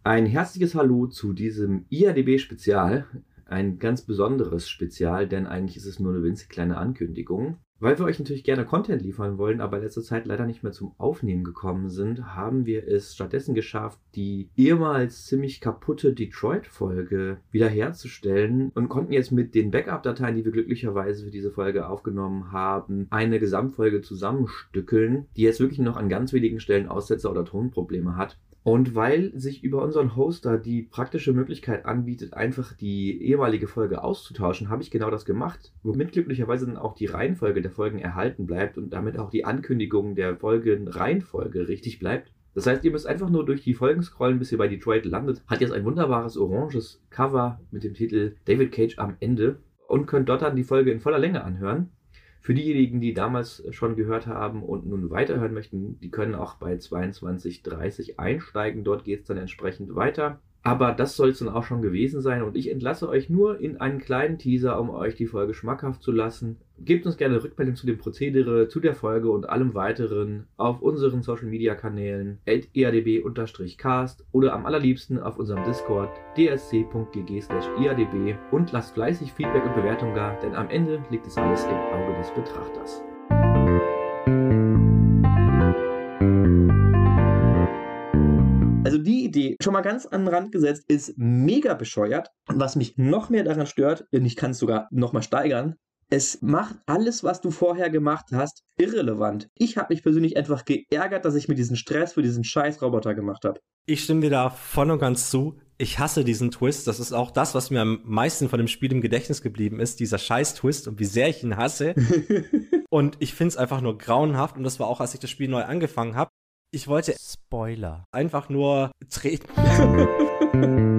Ein herzliches Hallo zu diesem IADB-Spezial. Ein ganz besonderes Spezial, denn eigentlich ist es nur eine winzig kleine Ankündigung. Weil wir euch natürlich gerne Content liefern wollen, aber in letzter Zeit leider nicht mehr zum Aufnehmen gekommen sind, haben wir es stattdessen geschafft, die ehemals ziemlich kaputte Detroit-Folge wiederherzustellen und konnten jetzt mit den Backup-Dateien, die wir glücklicherweise für diese Folge aufgenommen haben, eine Gesamtfolge zusammenstückeln, die jetzt wirklich noch an ganz wenigen Stellen Aussetzer oder Tonprobleme hat. Und weil sich über unseren Hoster die praktische Möglichkeit anbietet, einfach die ehemalige Folge auszutauschen, habe ich genau das gemacht, womit glücklicherweise dann auch die Reihenfolge der Folgen erhalten bleibt und damit auch die Ankündigung der Folgenreihenfolge richtig bleibt. Das heißt, ihr müsst einfach nur durch die Folgen scrollen, bis ihr bei Detroit landet. Hat jetzt ein wunderbares oranges Cover mit dem Titel David Cage am Ende und könnt dort dann die Folge in voller Länge anhören. Für diejenigen, die damals schon gehört haben und nun weiterhören möchten, die können auch bei 22:30 einsteigen. Dort geht es dann entsprechend weiter. Aber das soll es dann auch schon gewesen sein und ich entlasse euch nur in einen kleinen Teaser, um euch die Folge schmackhaft zu lassen. Gebt uns gerne Rückmeldung zu dem Prozedere, zu der Folge und allem weiteren auf unseren Social Media Kanälen @eadb_cast oder am allerliebsten auf unserem Discord dsc.gg/eadb und lasst fleißig Feedback und Bewertung da, denn am Ende liegt es alles im Auge des Betrachters. Also die Idee, schon mal ganz an den Rand gesetzt, ist mega bescheuert. Und was mich noch mehr daran stört, und ich kann es sogar noch mal steigern, es macht alles, was du vorher gemacht hast, irrelevant. Ich habe mich persönlich einfach geärgert, dass ich mir diesen Stress für diesen scheiß Roboter gemacht habe. Ich stimme dir da voll und ganz zu. Ich hasse diesen Twist. Das ist auch das, was mir am meisten von dem Spiel im Gedächtnis geblieben ist, dieser Scheiß-Twist und wie sehr ich ihn hasse. Und ich finde es einfach nur grauenhaft. Und das war auch, als ich das Spiel neu angefangen habe. Ich wollte Spoiler einfach nur treten.